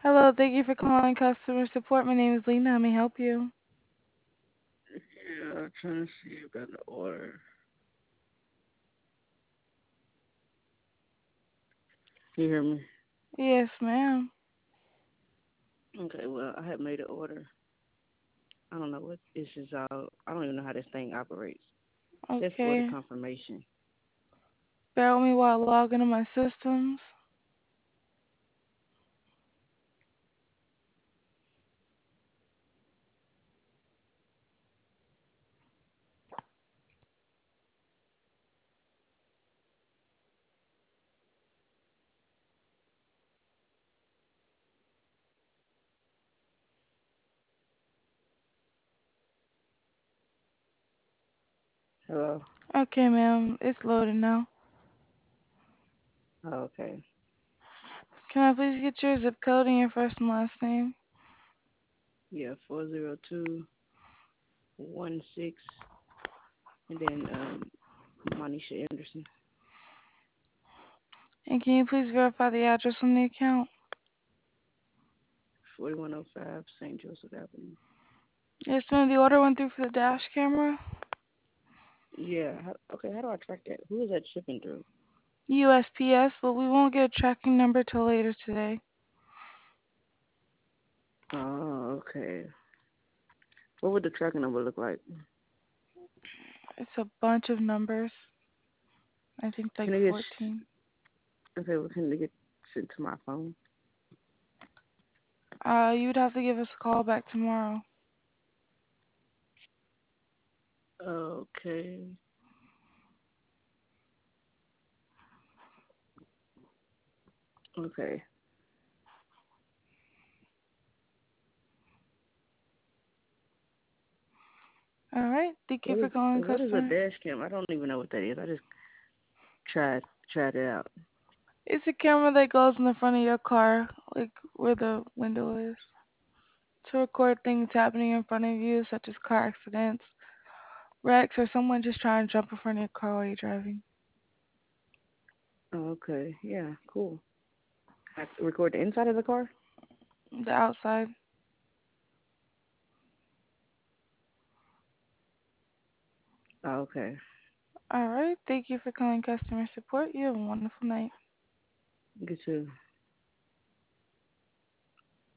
Hello, thank you for calling customer support. My name is Lena. How may I help you? Yeah, I'm trying to see if I got an order. Can you hear me? Yes, ma'am. Okay, well, I had made an order. I don't know what issues out. I don't even know how this thing operates. It says order Okay. confirmation. Bear with me while I log into my systems. Hello? Okay, ma'am. It's loaded now. Oh, okay. Can I please get your zip code and your first and last name? Yeah, 40216, and then Monisha Anderson, And can you please verify the address on the account? 4105 St. Joseph Avenue. Yes, ma'am. The order went through for the dash camera. Yeah, okay, how do I track that? Who is that shipping through? USPS, but we won't get a tracking number till later today. Oh, okay. What would the tracking number look like? It's a bunch of numbers. I think like Can it get, 14. okay, well, can it get sent to my phone? You would have to give us a call back tomorrow. Okay. Okay. All right. Thank you What for is calling, what is a customer. dash cam? I don't even know what that is. I just tried it out. It's a camera that goes in the front of your car, like where the window is, to record things happening in front of you, such as car accidents, wrecks, or someone just trying to jump in front of your car while you're driving. Oh, okay. Yeah. Cool. I record the inside of the car. The outside. Oh, okay. All right. Thank you for calling customer support. You have a wonderful night. Get you.